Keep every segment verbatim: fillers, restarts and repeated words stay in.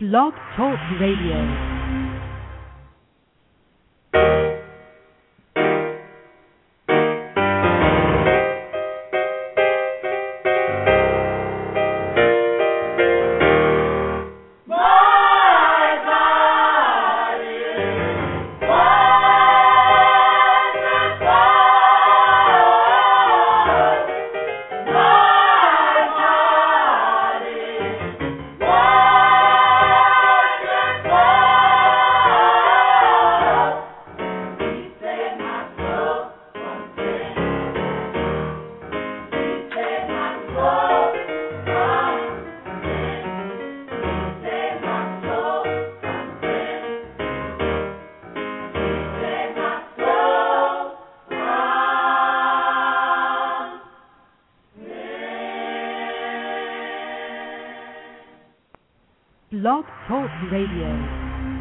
Blog Talk Radio. Blog Talk Radio.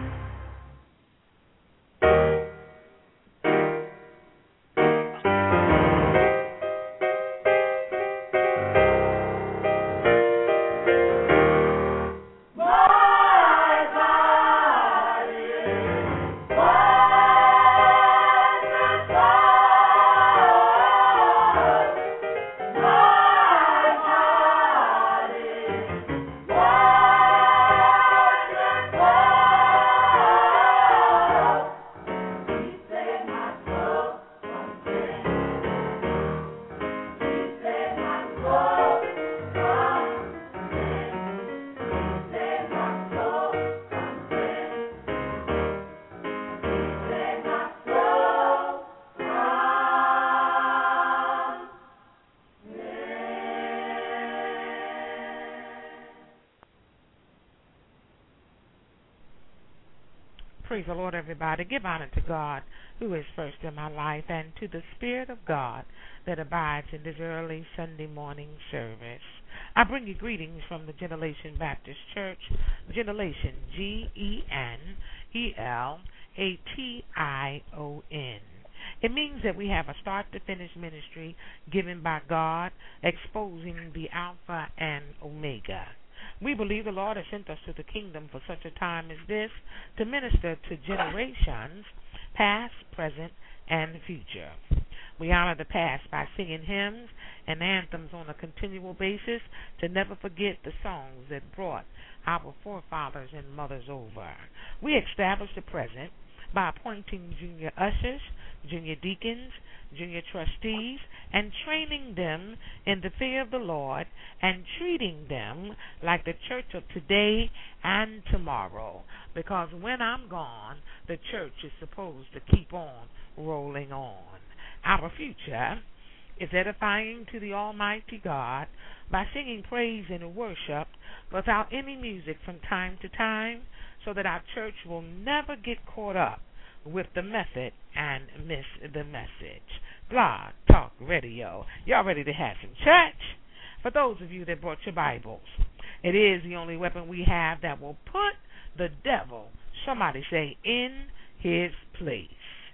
Praise the Lord, everybody. Give honor to God, who is first in my life, and to the Spirit of God that abides in this early Sunday morning service. I bring you greetings from the Generation Baptist Church, Generation, G E N E L A T I O N. It means that we have a start-to-finish ministry given by God, exposing the Alpha and Omega. We believe the Lord has sent us to the kingdom for such a time as this to minister to generations, past, present, and future. We honor the past by singing hymns and anthems on a continual basis to never forget the songs that brought our forefathers and mothers over. We establish the present by appointing junior ushers, junior deacons, junior trustees, and training them in the fear of the Lord and treating them like the church of today and tomorrow. Because when I'm gone, the church is supposed to keep on rolling on. Our future is edifying to the Almighty God by singing praise and worship without any music from time to time, so that our church will never get caught up with the method and miss the message. Blog Talk Radio. Y'all ready to have some church? For those of you that brought your Bibles, it is the only weapon we have that will put the devil, somebody say, in his place.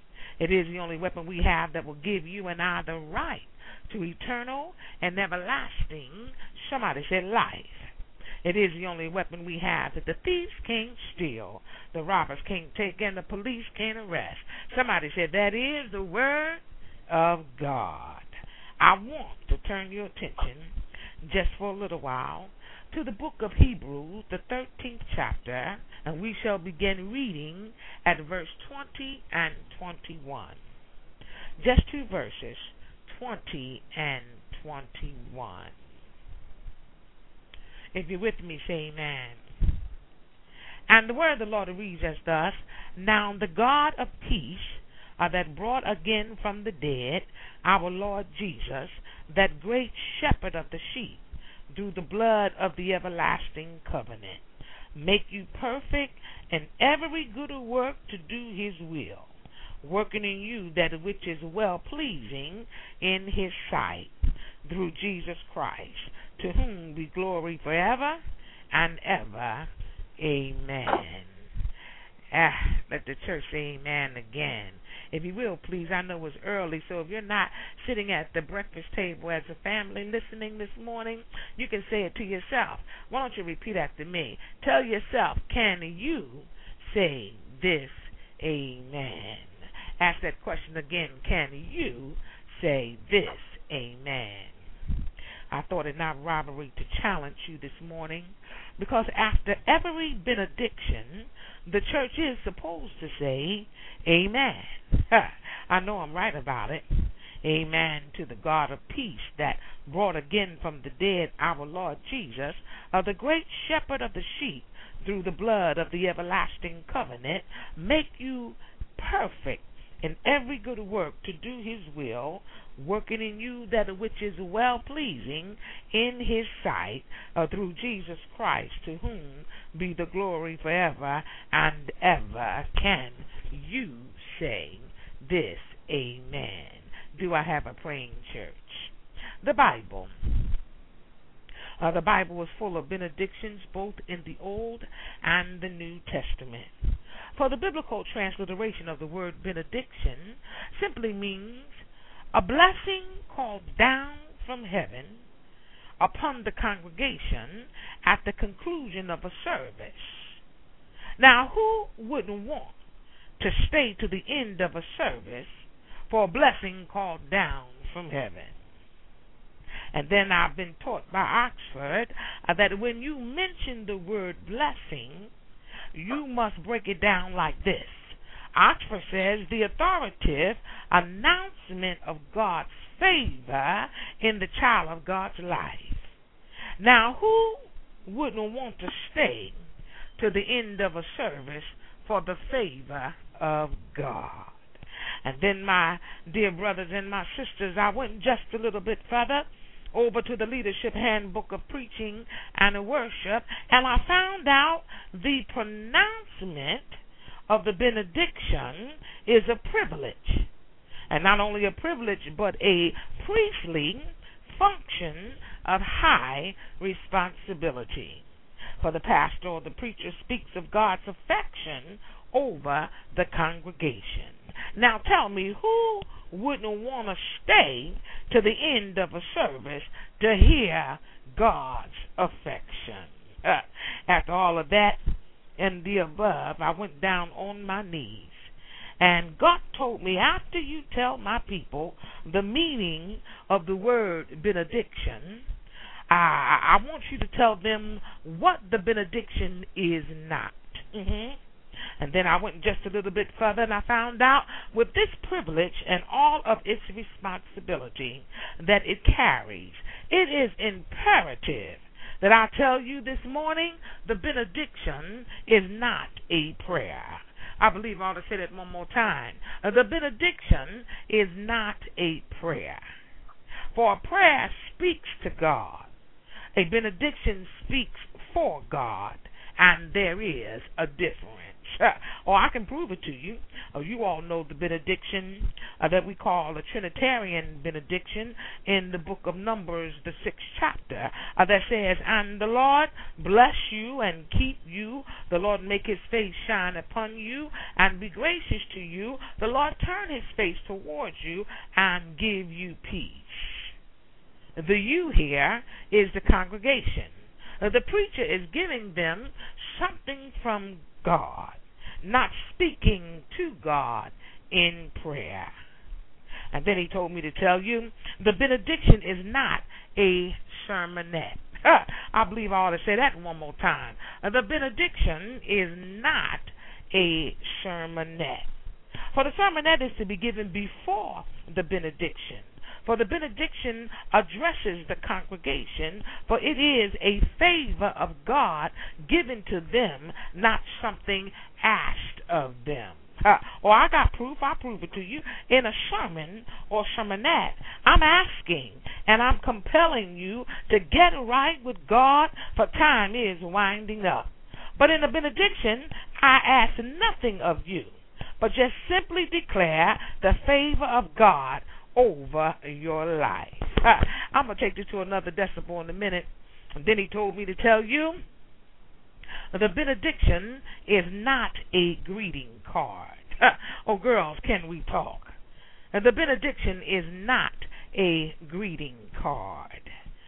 It is the only weapon we have that will give you and I the right to eternal and everlasting, somebody say, life. It is the only weapon we have that the thieves can't steal, the robbers can't take, and the police can't arrest. Somebody said that is the word of God. I want to turn your attention just for a little while to the book of Hebrews, the thirteenth chapter, and we shall begin reading at verse twenty and twenty-one. Just two verses, twenty and twenty-one. If you're with me, say amen. And the word of the Lord reads as thus: Now the God of peace, uh, that brought again from the dead our Lord Jesus, that great shepherd of the sheep, through the blood of the everlasting covenant, make you perfect in every good work to do his will, working in you that which is well-pleasing in his sight, through Jesus Christ, to whom be glory forever and ever. Amen. Ah, let the church say amen again. If you will, please. I know it's early, so if you're not sitting at the breakfast table as a family listening this morning, you can say it to yourself. Why don't you repeat after me? Tell yourself, can you say this amen? Ask that question again. Can you say this amen? I thought it not robbery to challenge you this morning, because after every benediction, the church is supposed to say amen. I know I'm right about it. Amen to the God of peace that brought again from the dead our Lord Jesus, uh, the great shepherd of the sheep, through the blood of the everlasting covenant, make you perfect in every good work to do his will, working in you that which is well-pleasing in his sight, uh, through Jesus Christ, to whom be the glory forever and ever. Can you say this amen? Do I have a praying church? The Bible. Uh, the Bible is full of benedictions both in the Old and the New Testament. For the biblical transliteration of the word benediction simply means a blessing called down from heaven upon the congregation at the conclusion of a service. Now, who wouldn't want to stay to the end of a service for a blessing called down from heaven? And then I've been taught by Oxford uh, that when you mention the word blessing, you must break it down like this. Oxford says the authoritative announcement of God's favor in the child of God's life. Now, who wouldn't want to stay to the end of a service for the favor of God? And then, my dear brothers and my sisters, I went just a little bit further over to the Leadership Handbook of Preaching and Worship, and I found out the pronouncement of the benediction is a privilege. And not only a privilege, but a priestly function of high responsibility. For the pastor or the preacher speaks of God's affection over the congregation. Now tell me, who wouldn't want to stay to the end of a service to hear God's affection? Uh, after all of that and the above, I went down on my knees. And God told me, after you tell my people the meaning of the word benediction, I, I want you to tell them what the benediction is not. Mm-hmm. And then I went just a little bit further, and I found out with this privilege and all of its responsibility that it carries, it is imperative that I tell you this morning the benediction is not a prayer. I believe I ought to say that one more time. The benediction is not a prayer. For a prayer speaks to God. A benediction speaks for God, and there is a difference. Or I can prove it to you. Uh, you all know the benediction uh, that we call a Trinitarian benediction in the book of Numbers, the sixth chapter, uh, that says, "And the Lord bless you and keep you. The Lord make his face shine upon you and be gracious to you. The Lord turn his face towards you and give you peace." The you here is the congregation. Uh, the preacher is giving them something from God, not speaking to God in prayer. And then he told me to tell you the benediction is not a sermonette. I believe I ought to say that one more time. The benediction is not a sermonette. For the sermonette is to be given before the benediction. For the benediction addresses the congregation, for it is a favor of God given to them, not something asked of them. Uh, or I got proof, I'll prove it to you. In a sermon or sermonette, I'm asking and I'm compelling you to get right with God, for time is winding up. But in the benediction, I ask nothing of you, but just simply declare the favor of God over your life. Uh, I'm going to take this to another decibel in a minute. And then he told me to tell you The benediction is not a greeting card. Oh, girls, can we talk? The benediction is not a greeting card.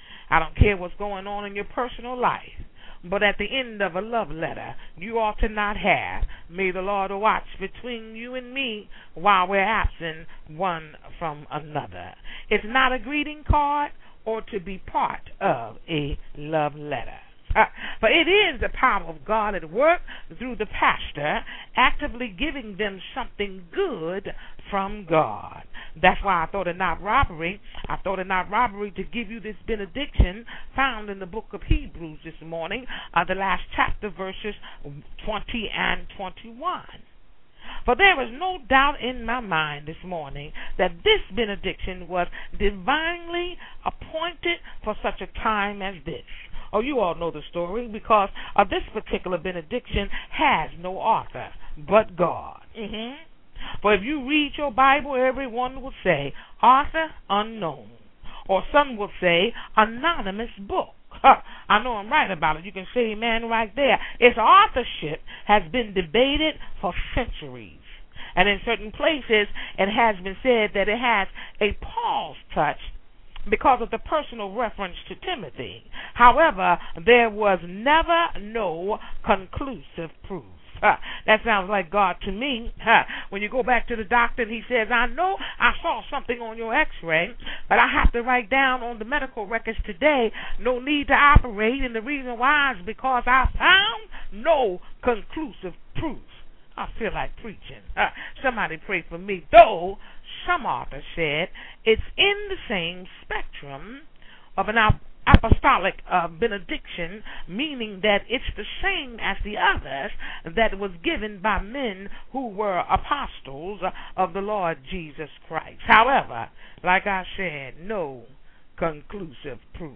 I don't care what's going on in your personal life, but at the end of a love letter, you ought to not have, may the Lord watch between you and me while we're absent one from another. It's not a greeting card or to be part of a love letter. Uh, but it is the power of God at work through the pastor, actively giving them something good from God. That's why I thought it not robbery. I thought it not robbery to give you this benediction found in the book of Hebrews this morning, uh, the last chapter, verses twenty and twenty-one. For there is no doubt in my mind this morning that this benediction was divinely appointed for such a time as this. Oh, you all know the story, because uh, this particular benediction has no author but God. Mm-hmm. For if you read your Bible, everyone will say, author unknown. Or some will say, anonymous book. Huh, I know I'm right about it. You can say amen right there. Its authorship has been debated for centuries. And in certain places, it has been said that it has a Paul's touch because of the personal reference to Timothy. However, there was never no conclusive proof. Huh, that sounds like God to me. Huh, when you go back to the doctor and he says, I know I saw something on your x-ray, but I have to write down on the medical records today, no need to operate, and the reason why is because I found no conclusive proof. I feel like preaching. Uh, somebody pray for me. Though some authors said it's in the same spectrum of an apostolic uh, benediction, meaning that it's the same as the others that was given by men who were apostles of the Lord Jesus Christ. However, like I said, no conclusive proof.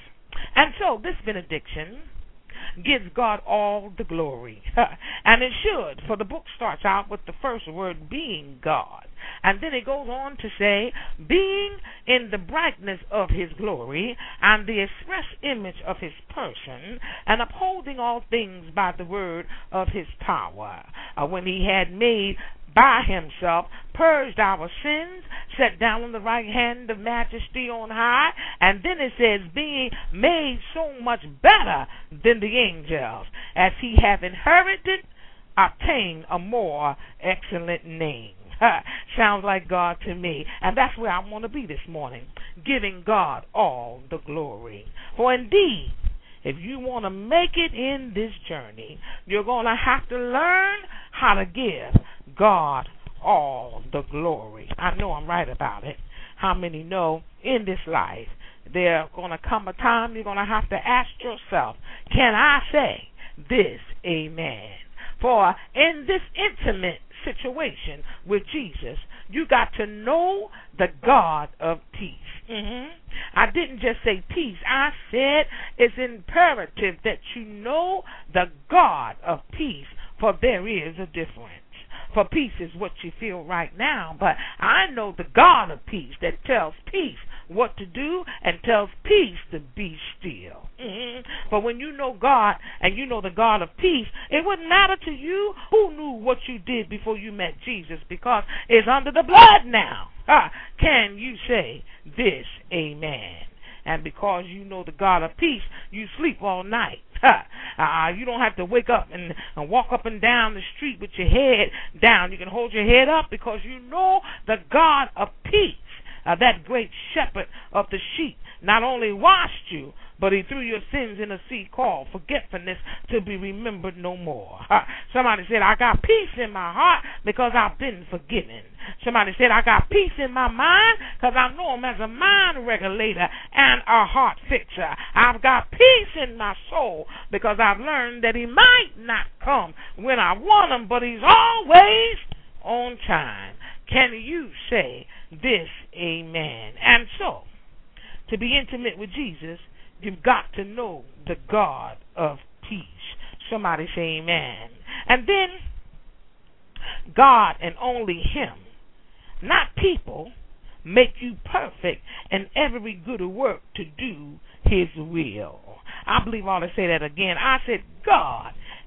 And so this benediction gives God all the glory. And it should, for the book starts out with the first word being God. And then it goes on to say, being in the brightness of his glory and the express image of his person, and upholding all things by the word of his power. Uh, when he had made by himself, purged our sins, sat down on the right hand of majesty on high, and then it says, being made so much better than the angels, as he hath inherited, obtained a more excellent name. Sounds like God to me, and that's where I want to be this morning, giving God all the glory. For indeed, if you want to make it in this journey, you're going to have to learn how to give God all the glory. I know I'm right about it. How many know in this life there's going to come a time you're going to have to ask yourself, can I say this amen? For in this intimate situation with Jesus, you got to know the God of peace. Mm-hmm. I didn't just say peace. I said it's imperative that you know the God of peace, for there is a difference. For peace is what you feel right now, but I know the God of peace that tells peace what to do and tells peace to be still. Mm-hmm. For when you know God and you know the God of peace, it wouldn't matter to you who knew what you did before you met Jesus, because it's under the blood now. Ah, can you say this amen? And because you know the God of peace, you sleep all night. Uh, you don't have to wake up and, and walk up and down the street with your head down. You can hold your head up because you know the God of peace, uh, that great shepherd of the sheep, not only washed you, but he threw your sins in a sea called forgetfulness to be remembered no more. Uh, somebody said, I got peace in my heart because I've been forgiven. Somebody said, I got peace in my mind because I know him as a mind regulator and a heart fixer. I've got peace in my soul because I've learned that he might not come when I want him, but he's always on time. Can you say this amen? And so, to be intimate with Jesus, you've got to know the God of peace. Somebody say amen. And then, God and only him, not people, make you perfect in every good work to do his will. I believe I ought to say that again. I said God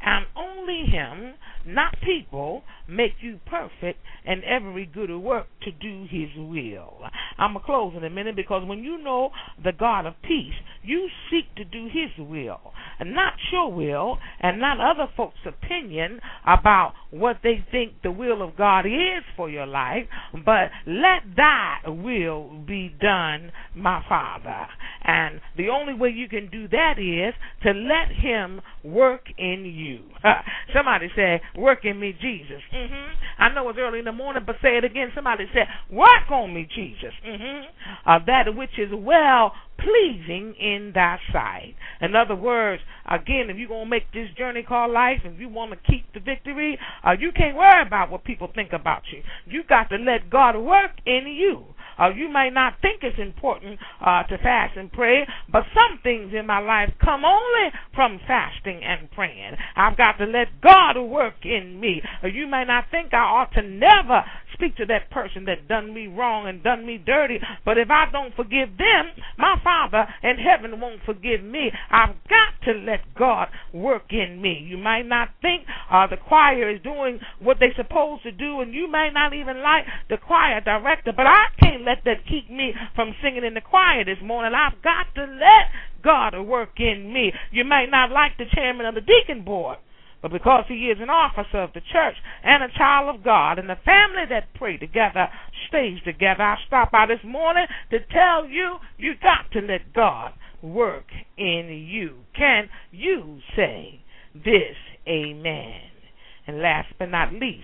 and only him, not people, make you perfect in every good work to do his will. I'm going to close in a minute, because when you know the God of peace, you seek to do his will, and not your will, and not other folks' opinion about what they think the will of God is for your life, but let thy will be done, my Father. And the only way you can do that is to let him work in you. Somebody said, work in me, Jesus. Mm-hmm. I know it's early in the morning, but say it again. Somebody said, work on me, Jesus. Mm-hmm. Uh, that which is well pleasing in thy sight. In other words, again, if you're going to make this journey called life, and you want to keep the victory, uh, you can't worry about what people think about you. You got to let God work in you. Uh, you may not think it's important uh, to fast and pray, but some things in my life come only from fasting and praying. I've got to let God work in me. Uh, you may not think I ought to never speak to that person that done me wrong and done me dirty, but if I don't forgive them, my Father in heaven won't forgive me. I've got to let God work in me. You might not think uh, the choir is doing what they're supposed to do, and you may not even like the choir director, but I can't let that keep me from singing in the choir this morning. I've got to let God work in me. You may not like the chairman of the deacon board, but because he is an officer of the church and a child of God, and the family that pray together stays together, I stopped by this morning to tell you, you got to let God work in you. Can you say this? Amen. And last but not least,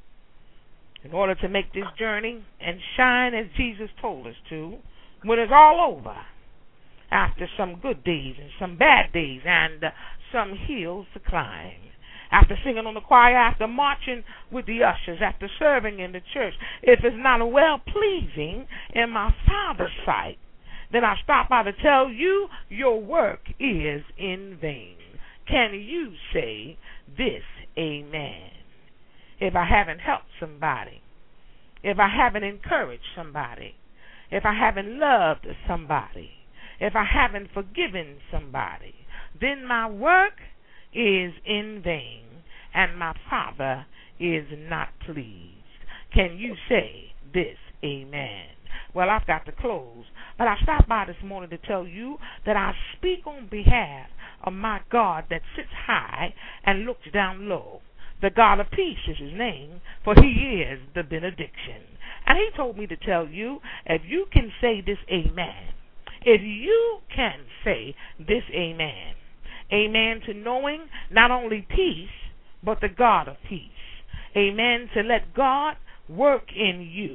in order to make this journey and shine as Jesus told us to, when it's all over, after some good days and some bad days and uh, some hills to climb, after singing on the choir, after marching with the ushers, after serving in the church, if it's not well-pleasing in my Father's sight, then I stop by to tell you your work is in vain. Can you say this? Amen. If I haven't helped somebody, if I haven't encouraged somebody, if I haven't loved somebody, if I haven't forgiven somebody, then my work is in vain, and my Father is not pleased. Can you say this? Amen. Well, I've got to close, but I stopped by this morning to tell you that I speak on behalf of my God that sits high and looks down low. The God of peace is his name, for he is the benediction. And he told me to tell you, if you can say this amen, if you can say this amen, amen to knowing not only peace, but the God of peace. Amen to let God work in you.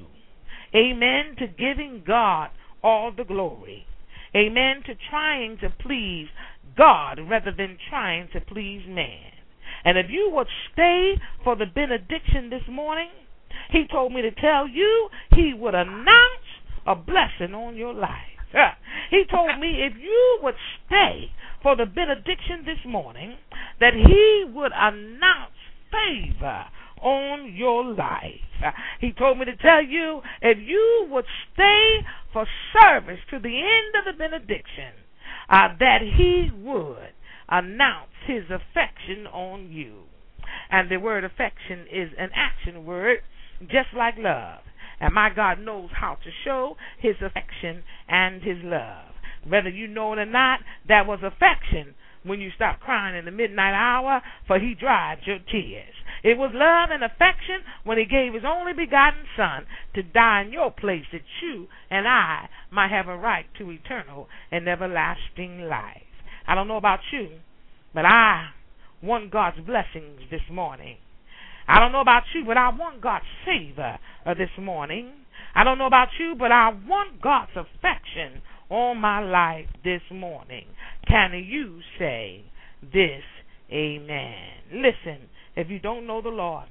Amen to giving God all the glory. Amen to trying to please God rather than trying to please man. And if you would stay for the benediction this morning, he told me to tell you he would announce a blessing on your life. He told me if you would stay for the benediction this morning, that he would announce favor on your life. He told me to tell you if you would stay for service to the end of the benediction, uh, that he would announce his affection on you. And the word affection is an action word, just like love. And my God knows how to show his affection and his love. Whether you know it or not, that was affection when you stopped crying in the midnight hour, for he dried your tears. It was love and affection when he gave his only begotten Son to die in your place, that you and I might have a right to eternal and everlasting life. I don't know about you, but I want God's blessings this morning. I don't know about you, but I want God's favor uh, this morning. I don't know about you, but I want God's affection on my life this morning. Can you say this? Amen. Listen, if you don't know the Lord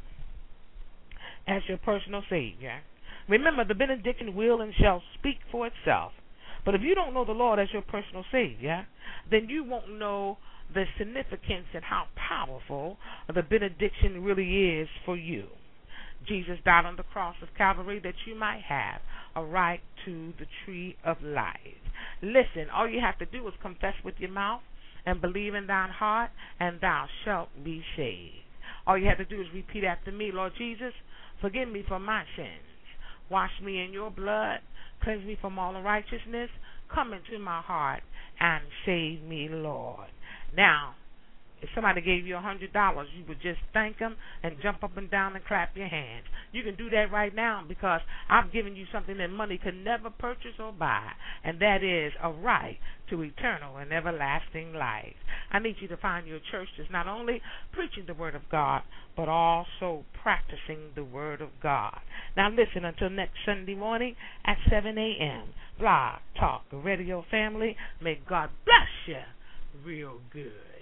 as your personal Savior, remember the benediction will and shall speak for itself. But if you don't know the Lord as your personal Savior, then you won't know the significance and how powerful the benediction really is for you. Jesus died on the cross of Calvary that you might have a right to the tree of life. Listen, all you have to do is confess with your mouth and believe in thine heart, and thou shalt be saved. All you have to do is repeat after me. Lord Jesus, forgive me for my sins. Wash me in your blood. Cleanse me from all unrighteousness. Come into my heart and save me, Lord. Now, if somebody gave you a hundred dollars, you would just thank them and jump up and down and clap your hands. You can do that right now because I've given you something that money could never purchase or buy, and that is a right to eternal and everlasting life. I need you to find your church that's not only preaching the Word of God, but also practicing the Word of God. Now listen, until next Sunday morning at seven a.m., Blog Talk Radio family, may God bless you real good.